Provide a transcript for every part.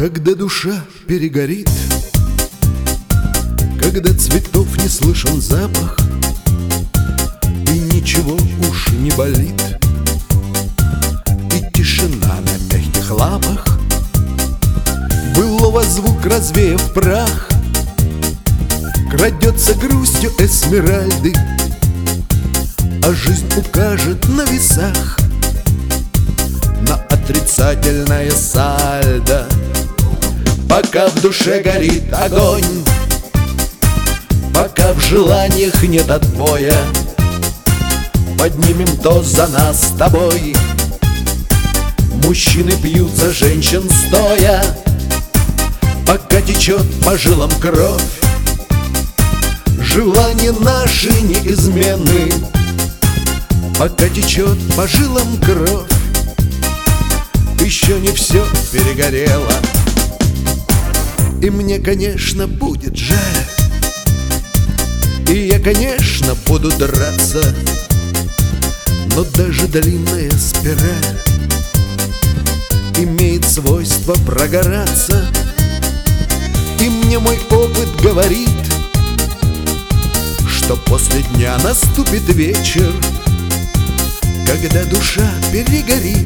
Когда душа перегорит, когда цветов не слышен запах и ничего уж не болит, и тишина на мягких лапах, былого звук развеяв прах, крадется грустью эсмеральды, а жизнь укажет на весах на отрицательное сальдо. Пока в душе горит огонь, пока в желаниях нет отбоя, поднимем тост за нас с тобой. Мужчины пьют за женщин стоя, пока течет по жилам кровь. Желания наши неизменны, пока течет по жилам кровь. Еще не все перегорело, и мне, конечно, будет жаль, и я, конечно, буду драться, но даже длинная спираль имеет свойство прогораться. И мне мой опыт говорит, что после дня наступит вечер, когда душа перегорит.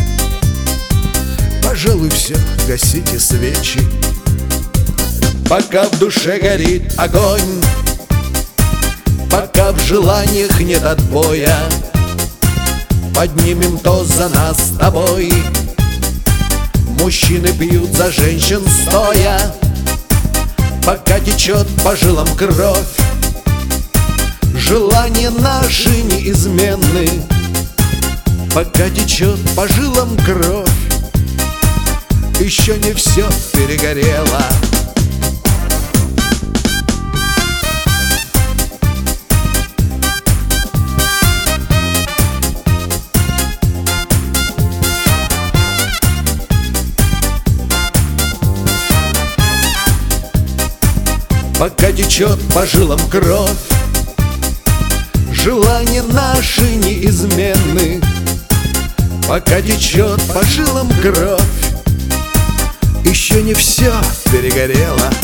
Пожалуй, все, гасите свечи. Пока в душе горит огонь, пока в желаниях нет отбоя, поднимем тост за нас с тобой. Мужчины пьют за женщин стоя, пока течет по жилам кровь. Желания наши неизменны, пока течет по жилам кровь. Еще не все перегорело. Пока течет по жилам кровь, желания наши неизменны, пока течет по жилам кровь. Еще не все перегорело.